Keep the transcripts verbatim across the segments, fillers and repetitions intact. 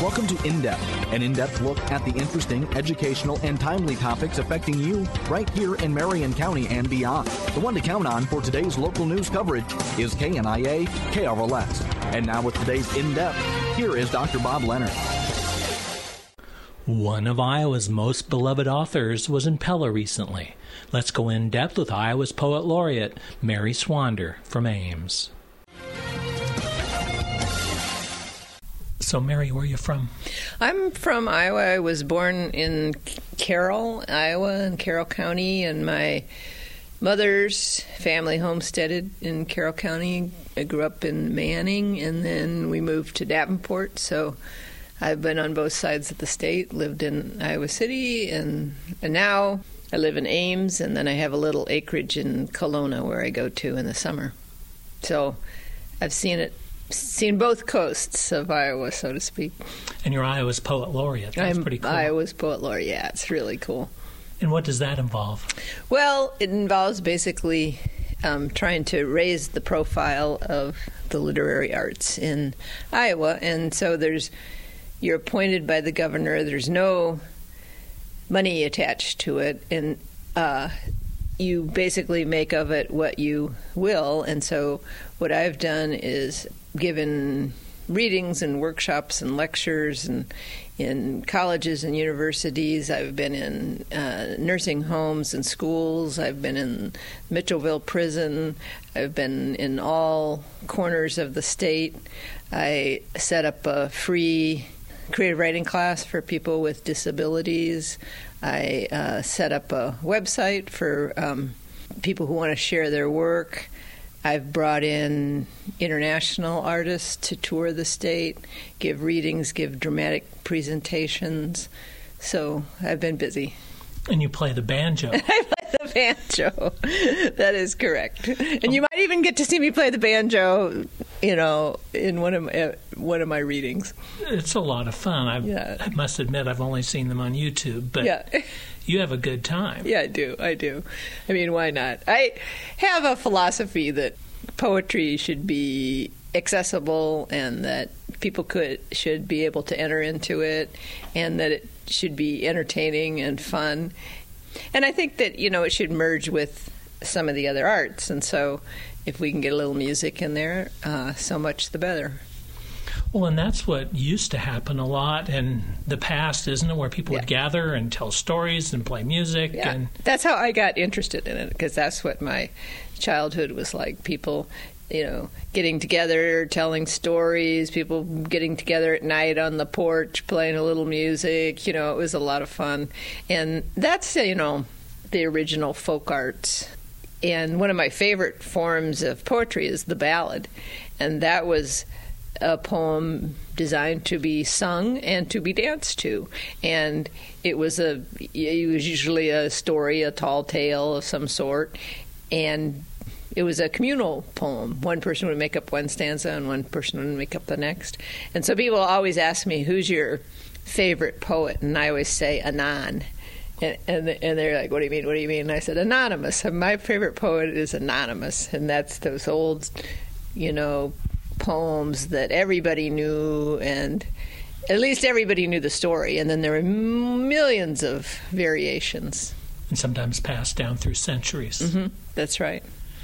Welcome to In Depth, an in-depth look at the interesting, educational, and timely topics affecting you right here in Marion County and beyond. The one to count on for today's local news coverage is K N I A K R L S. And now with today's In Depth, here is Doctor Bob Leonard. One of Iowa's most beloved authors was in Pella recently. Let's go in depth with Iowa's Poet Laureate, Mary Swander from Ames. So, Mary, where are you from? I'm from Iowa. I was born in Carroll, Iowa, in Carroll County, and my mother's family homesteaded in Carroll County. I grew up in Manning, and then we moved to Davenport, so I've been on both sides of the state, lived in Iowa City, and, and now I live in Ames, and then I have a little acreage in Kelowna where I go to in the summer. So I've seen it. Seen both coasts of Iowa, so to speak. And you're Iowa's Poet Laureate. That's I'm pretty cool. Iowa's Poet Laureate. Yeah, it's really cool. And what does that involve? Well, it involves basically um, trying to raise the profile of the literary arts in Iowa. And so there's, you're appointed by the governor. There's no money attached to it. And uh, you basically make of it what you will. And so what I've done is given readings and workshops and lectures and in colleges and universities. I've been in uh, nursing homes and schools. I've been in Mitchellville Prison. I've been in all corners of the state. I set up a free creative writing class for people with disabilities. I uh, set up a website for um, people who want to share their work. I've brought in international artists to tour the state, give readings, give dramatic presentations. So I've been busy. And you play the banjo. I play the banjo. That is correct. And you might even get to see me play the banjo, you know, in one of my, uh, one of my readings. It's a lot of fun. I, yeah. I must admit I've only seen them on YouTube, but yeah. You have a good time. Yeah, I do. I do. I mean, why not? I have a philosophy that poetry should be accessible and that people could should be able to enter into it and that it should be entertaining and fun. And I think that, you know, it should merge with some of the other arts. And so if we can get a little music in there, uh, so much the better. Well, and that's what used to happen a lot in the past, isn't it, where people yeah. would gather and tell stories and play music. Yeah. And that's how I got interested in it, because that's what my childhood was like. People, you know, getting together, telling stories, people getting together at night on the porch, playing a little music. You know, it was a lot of fun. And that's, you know, the original folk arts. And one of my favorite forms of poetry is the ballad. And that was a poem designed to be sung and to be danced to, and it was a it was usually a story, a tall tale of some sort, and it was a communal poem. One person would make up one stanza and one person would make up the next. And so people always ask me, who's your favorite poet? And I always say Anon. And, and and they're like, what do you mean, what do you mean? And I said, anonymous. And my favorite poet is anonymous, and that's those old, you know, poems that everybody knew, and at least everybody knew the story, and then there were millions of variations. And sometimes passed down through centuries. Mm-hmm. That's right.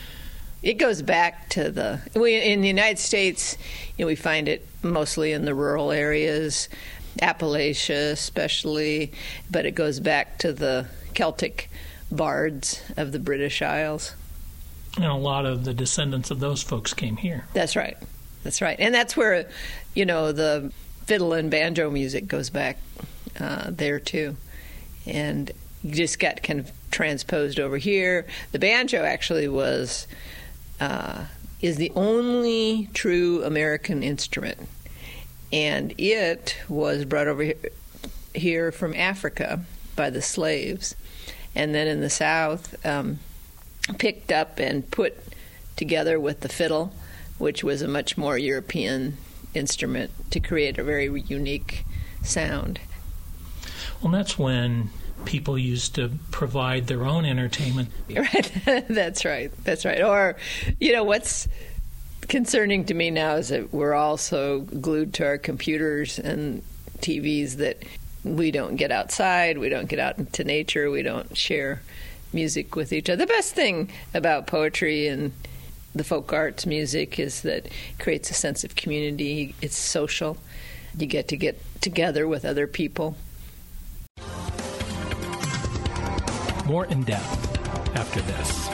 It goes back to the... We, in the United States, you know, we find it mostly in the rural areas, Appalachia especially, but it goes back to the Celtic bards of the British Isles. And a lot of the descendants of those folks came here. That's right. That's right. And that's where, you know, the fiddle and banjo music goes back uh, there, too. And you just got kind of transposed over here. The banjo actually was, uh, is the only true American instrument. And it was brought over here, here from Africa by the slaves. And then in the South, um, picked up and put together with the fiddle, which was a much more European instrument, to create a very unique sound. Well, that's when people used to provide their own entertainment. Right. That's right. That's right. Or, you know, what's concerning to me now is that we're all so glued to our computers, and T Vs that we don't get outside, we don't get out into nature, we don't share music with each other. The best thing about poetry and the folk arts music is that it creates a sense of community. It's social. You get to get together with other people. More in depth after this.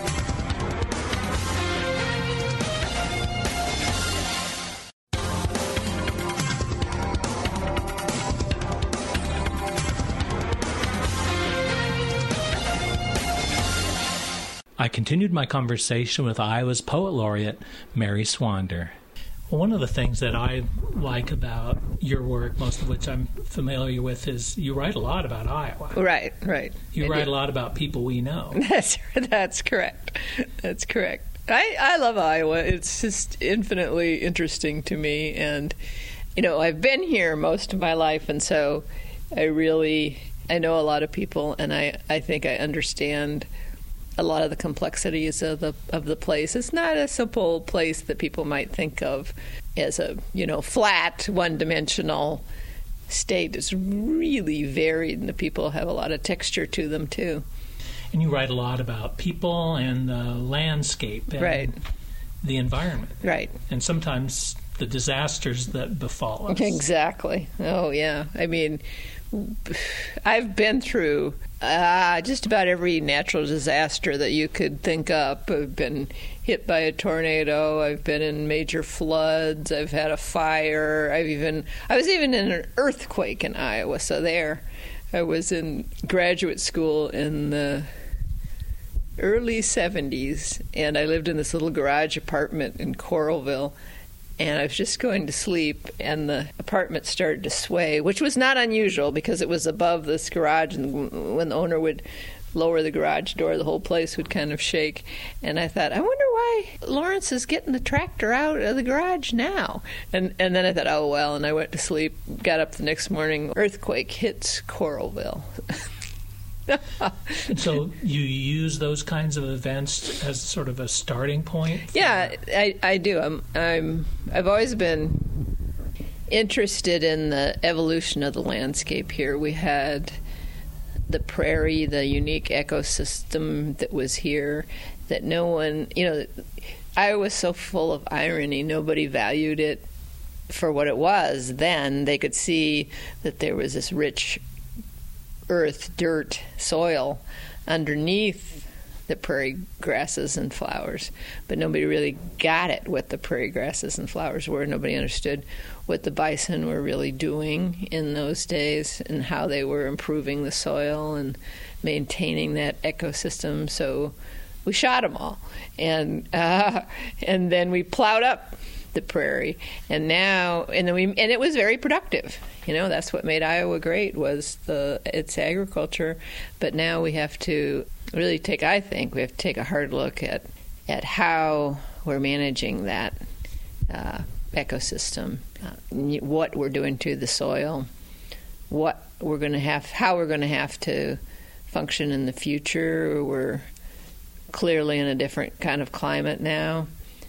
I continued my conversation with Iowa's Poet Laureate, Mary Swander. Well, one of the things that I like about your work, most of which I'm familiar with, is you write a lot about Iowa. Right, right. You I write do. a lot about people we know. That's that's correct. That's correct. I, I love Iowa. It's just infinitely interesting to me. And, you know, I've been here most of my life, and so I really, I know a lot of people, and I, I think I understand a lot of the complexities of the of the place. It's not a simple place that people might think of as a, you know, flat, one-dimensional state. It's really varied, and the people have a lot of texture to them, too. And you write a lot about people and the landscape and right. the environment. Right. And sometimes the disasters that befall us. Exactly. Oh, yeah. I mean, I've been through uh, just about every natural disaster that you could think up. I've been hit by a tornado. I've been in major floods. I've had a fire. I've even I was even in an earthquake in Iowa. So there, I was in graduate school in the early seventies, and I lived in this little garage apartment in Coralville. And I was just going to sleep, and the apartment started to sway, which was not unusual because it was above this garage, and when the owner would lower the garage door, the whole place would kind of shake. And I thought, I wonder why Lawrence is getting the tractor out of the garage now. And and then I thought, oh, well, and I went to sleep, got up the next morning, earthquake hits Coralville. So you use those kinds of events as sort of a starting point? For... Yeah, I, I do. I'm, I'm, I've always been interested in the evolution of the landscape here. We had the prairie, the unique ecosystem that was here that no one, you know, Iowa was so full of irony. Nobody valued it for what it was then. They could see that there was this rich earth, dirt, soil underneath the prairie grasses and flowers, but nobody really got it, what the prairie grasses and flowers were. Nobody understood what the bison were really doing in those days and how they were improving the soil and maintaining that ecosystem. So we shot them all, and uh, and then we plowed up the prairie, and now and then we and it was very productive. You know, that's what made Iowa great, was the its agriculture. But now we have to really take, I think, we have to take a hard look at at how we're managing that uh, ecosystem, uh, what we're doing to the soil, what we're going to have, how we're going to have to function in the future. We're clearly in a different kind of climate now,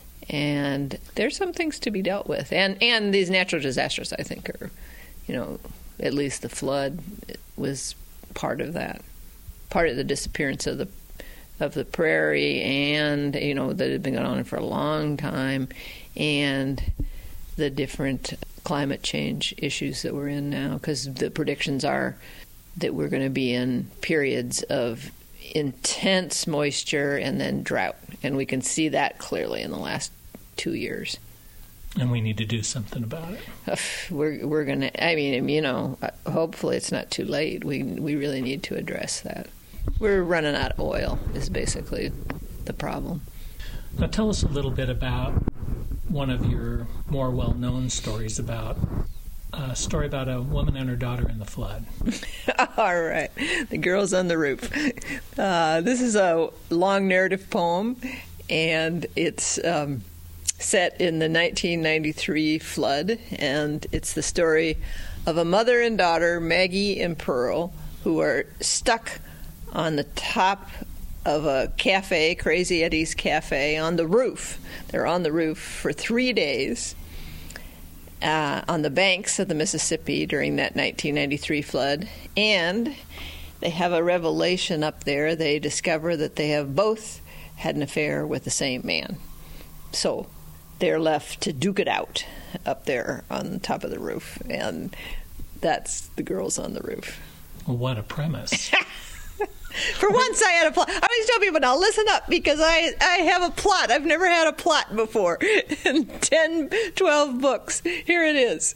and there's some things to be dealt with. And and these natural disasters, I think, are, you know, at least the flood was part of that, part of the disappearance of the of the prairie, and, you know, that had been going on for a long time, and the different climate change issues that we're in now, because the predictions are that we're going to be in periods of intense moisture and then drought, and we can see that clearly in the last two years. And we need to do something about it. We're we're gonna. I mean, you know, hopefully it's not too late. We we really need to address that. We're running out of oil is basically the problem. Now tell us a little bit about one of your more well-known stories, about a story about a woman and her daughter in the flood. All right, The Girls on the Roof. Uh, this is a long narrative poem, and it's um, set in the nineteen ninety-three flood, and it's the story of a mother and daughter, Maggie and Pearl, who are stuck on the top of a cafe, Crazy Eddie's Cafe, on the roof. They're on the roof for three days. uh, on the banks of the Mississippi during that nineteen ninety-three flood. And they have a revelation up there. They discover that they have both had an affair with the same man. So they're left to duke it out up there on top of the roof. And that's The Girls on the Roof. What a premise. For once, I had a plot. I always tell people, now listen up, because I, I have a plot. I've never had a plot before. In ten, twelve books. Here it is.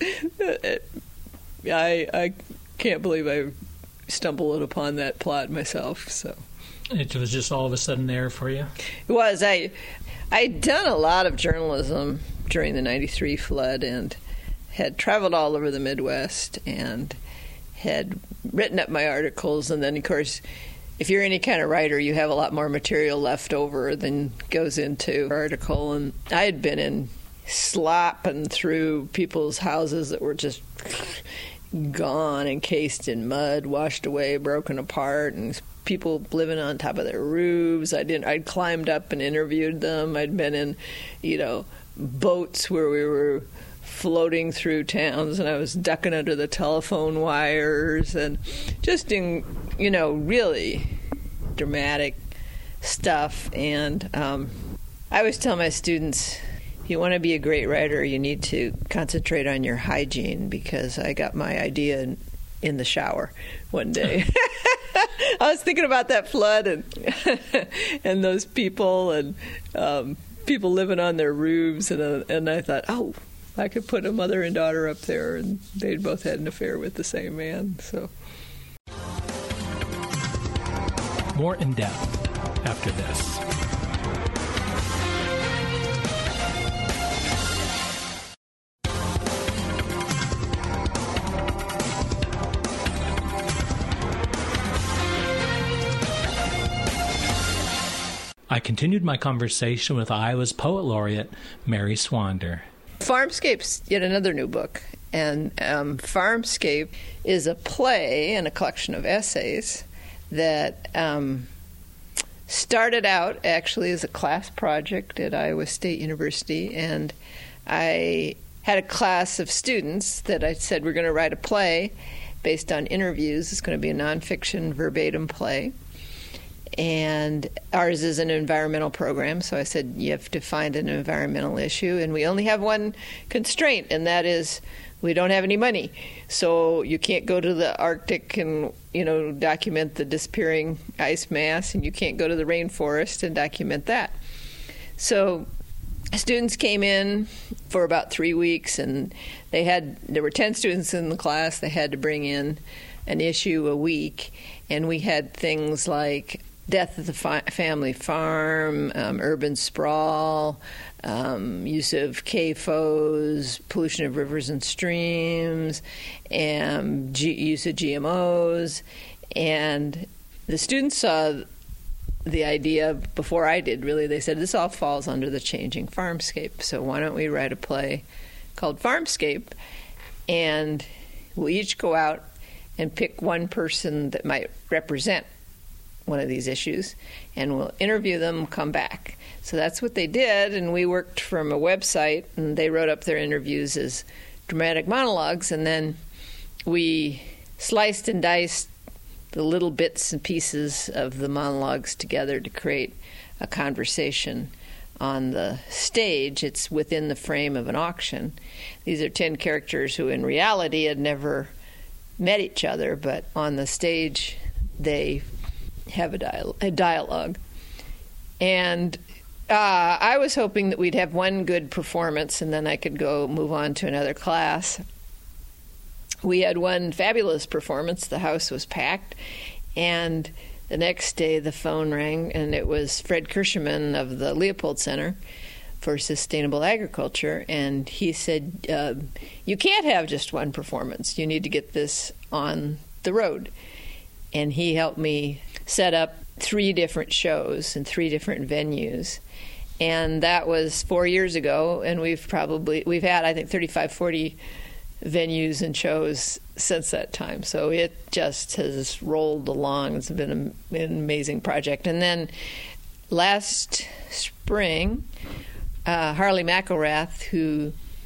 I I can't believe I stumbled upon that plot myself. So It was just all of a sudden there for you? It was. I, I'd done a lot of journalism during the ninety-three flood and had traveled all over the Midwest and had written up my articles. And then, of course, if you're any kind of writer, you have a lot more material left over than goes into an article. And I had been in slopping through people's houses that were just gone, encased in mud, washed away, broken apart, and people living on top of their roofs. I didn't. I'd climbed up and interviewed them. I'd been in, you know, boats where we were floating through towns, and I was ducking under the telephone wires, and just in, you know, really dramatic stuff. And um, I always tell my students, if you want to be a great writer, you need to concentrate on your hygiene, because I got my idea in, in the shower one day. I was thinking about that flood and and those people and um, people living on their roofs, and uh, and I thought, oh, I could put a mother and daughter up there, and they'd both had an affair with the same man. So More in depth after this. I continued my conversation with Iowa's Poet Laureate, Mary Swander. Farmscape's yet another new book, and um, Farmscape is a play and a collection of essays that um, started out actually as a class project at Iowa State University, and I had a class of students that I said, we're going to write a play based on interviews. It's going to be a nonfiction verbatim play. And ours is an environmental program, so I said you have to find an environmental issue, and we only have one constraint, and that is we don't have any money. So you can't go to the Arctic and, you know, document the disappearing ice mass, and you can't go to the rainforest and document that. So students came in for about three weeks, and they had there were ten students in the class. They had to bring in an issue a week, and we had things like death of the fi- family farm, um, urban sprawl, um, use of K F Os, pollution of rivers and streams, and G- use of G M Os. And the students saw the idea before I did, really. They said, this all falls under the changing farmscape, so why don't we write a play called Farmscape, and we'll each go out and pick one person that might represent one of these issues, and we'll interview them, come back. So that's what they did, and we worked from a website, and they wrote up their interviews as dramatic monologues, and then we sliced and diced the little bits and pieces of the monologues together to create a conversation on the stage. It's within the frame of an auction. These are ten characters who in reality had never met each other, but on the stage they have a, dial- a dialogue. And uh, I was hoping that we'd have one good performance and then I could go move on to another class. We had one fabulous performance. The house was packed, and the next day the phone rang, and it was Fred Kirschman of the Leopold Center for Sustainable Agriculture, and he said, uh, you can't have just one performance. You need to get this on the road. And he helped me set up three different shows in three different venues. And that was four years ago, and we've probably, we've had, I think, thirty-five, forty venues and shows since that time. So it just has rolled along. It's been an amazing project. And then last spring, uh, Harley McElrath, who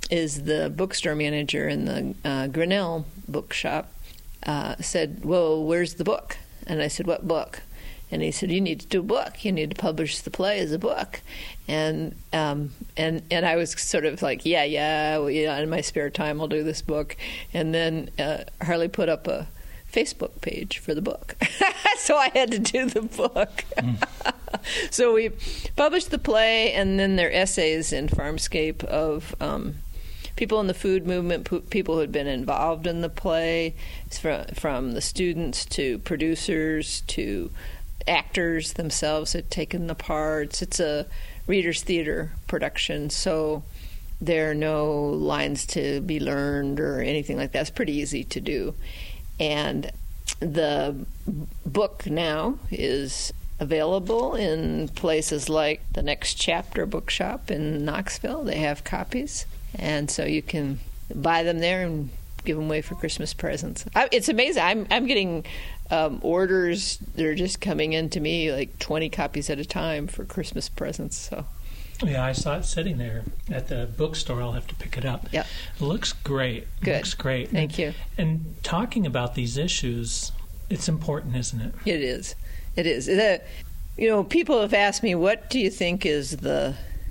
is the bookstore manager in the uh, Grinnell bookshop, uh, said, well, where's the book? And I said, what book? And he said, you need to do a book. You need to publish the play as a book. And um, and and I was sort of like, yeah, yeah, well, yeah, in my spare time I'll do this book. And then uh, Harley put up a Facebook page for the book. So I had to do the book. Mm. So we published the play, and then their essays in Farmscape of um, people in the food movement, people who had been involved in the play, from, from the students to producers to actors themselves had taken the parts. It's a Reader's Theater production, so there are no lines to be learned or anything like that. It's pretty easy to do. And the book now is available in places like the Next Chapter Bookshop in Knoxville. They have copies, and so you can buy them there and give them away for Christmas presents. I, it's amazing. I'm I'm getting um, orders that are just coming in to me, like twenty copies at a time for Christmas presents. So. Yeah, I saw it sitting there at the bookstore. I'll have to pick it up. Yeah, it looks great. Good. It looks great. Thank you. And talking about these issues, it's important, isn't it? It is. It is. The, you know, people have asked me, what do you think is the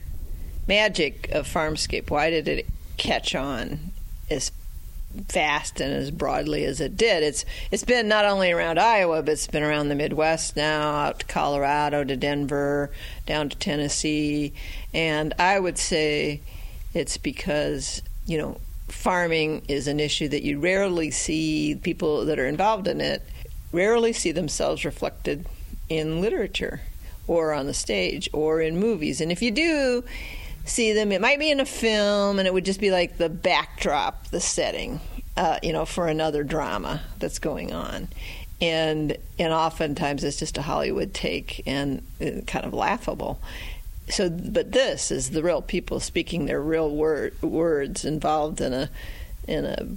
magic of Farmscape? Why did it catch on as fast and as broadly as it did? It's it's been not only around Iowa, but it's been around the Midwest now, out to Colorado, to Denver, down to Tennessee. And I would say it's because, you know, farming is an issue that you rarely see. People that are involved in it rarely see themselves reflected in literature or on the stage or in movies. And if you do see them, it might be in a film, and it would just be like the backdrop, the setting, uh, you know, for another drama that's going on. And and oftentimes it's just a Hollywood take and uh, kind of laughable. So, but this is the real people speaking their real word, words, involved in a in a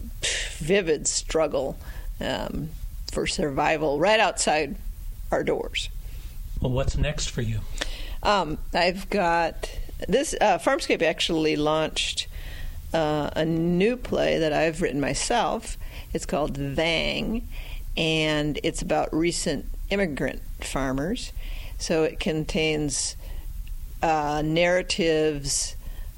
vivid struggle um, for survival right outside our doors. Well, what's next for you? Um, I've got this. Uh, Farmscape actually launched uh, a new play that I've written myself. It's called Vang, and it's about recent immigrant farmers. So it contains uh, narratives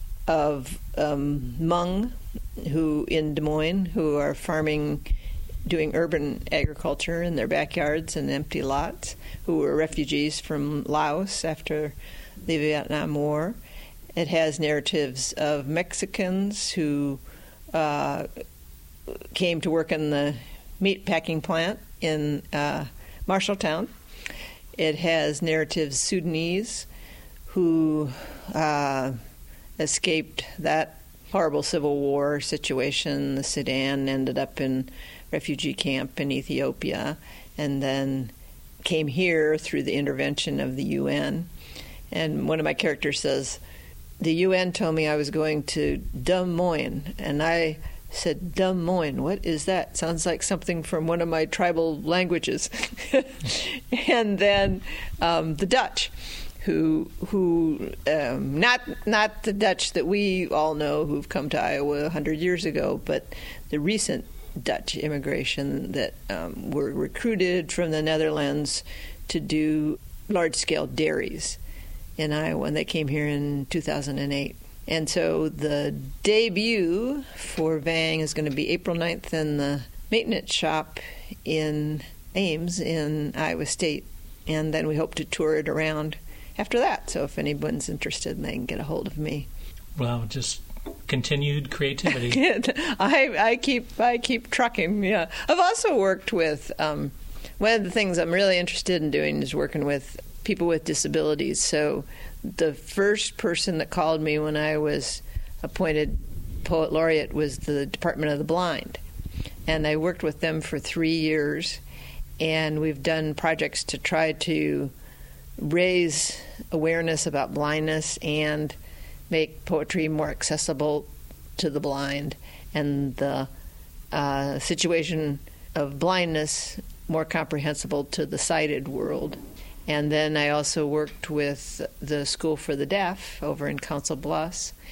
of um, Hmong, who in Des Moines, who are farming, doing urban agriculture in their backyards and empty lots, who were refugees from Laos after the Vietnam War. It has narratives of Mexicans who uh, came to work in the meat packing plant in uh, Marshalltown. It has narratives Sudanese who uh, escaped that horrible civil war situation. The Sudan ended up in refugee camp in Ethiopia, and then came here through the intervention of the U N. And one of my characters says, the U N told me I was going to Des Moines, and I said, Des Moines, what is that? Sounds like something from one of my tribal languages. And then um, the Dutch, who who um, not not the Dutch that we all know who've come to Iowa a hundred years ago, but the recent Dutch immigration that um, were recruited from the Netherlands to do large-scale dairies in Iowa, and they came here in two thousand eight. And so the debut for Vang is going to be April ninth in the maintenance shop in Ames in Iowa State, and then we hope to tour it around after that. So if anyone's interested, they can get a hold of me. Well, just continued creativity. I, I keep I keep trucking. Yeah, I've also worked with. Um, one of the things I'm really interested in doing is working with people with disabilities. So the first person that called me when I was appointed Poet Laureate was the Department of the Blind, and I worked with them for three years, and we've done projects to try to raise awareness about blindness and make poetry more accessible to the blind, and the uh, situation of blindness more comprehensible to the sighted world. And then I also worked with the School for the Deaf over in Council Bluffs,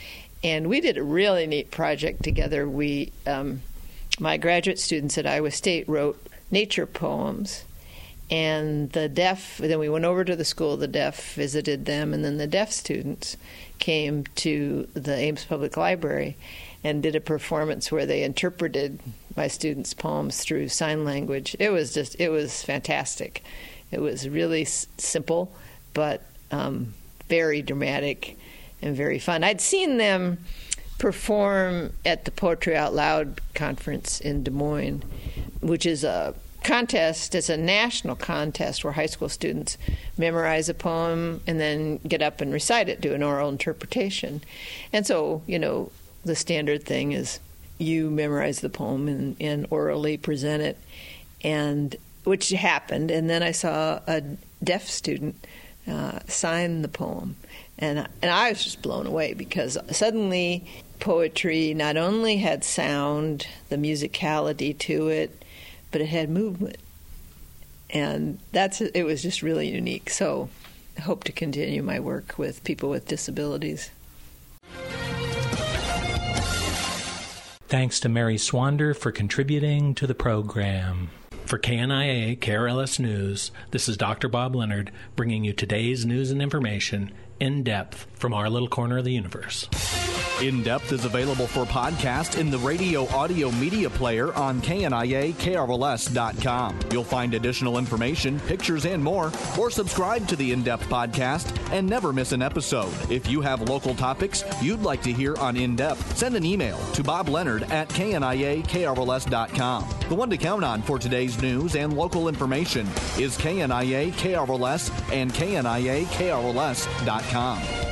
And we did a really neat project together. We, um, my graduate students at Iowa State wrote nature poems. And the deaf, then we went over to the School of the Deaf, visited them, and then the deaf students came to the Ames Public Library and did a performance where they interpreted my students' poems through sign language. It was just, it was fantastic. It was really s- simple, but um, very dramatic and very fun. I'd seen them perform at the Poetry Out Loud conference in Des Moines, which is a contest. It's a national contest where high school students memorize a poem and then get up and recite it, do an oral interpretation. And so, you know, the standard thing is you memorize the poem and, and orally present it, and which happened. And then I saw a deaf student uh, sign the poem, and and I was just blown away because suddenly poetry not only had sound, the musicality to it, but it had movement, and that's it was just really unique. So I hope to continue my work with people with disabilities. Thanks to Mary Swander for contributing to the program. For K N I A K R L S News, this is Doctor Bob Leonard bringing you today's news and information in depth from our little corner of the universe. In Depth is available for podcast in the radio audio media player on K N I A K R L S dot com. You'll find additional information, pictures, and more, or subscribe to the In Depth podcast and never miss an episode. If you have local topics you'd like to hear on In Depth, send an email to Bob Leonard at K N I A K R L S dot com. The one to count on for today's news and local information is K N I A K R L S and K N I A K R L S dot com.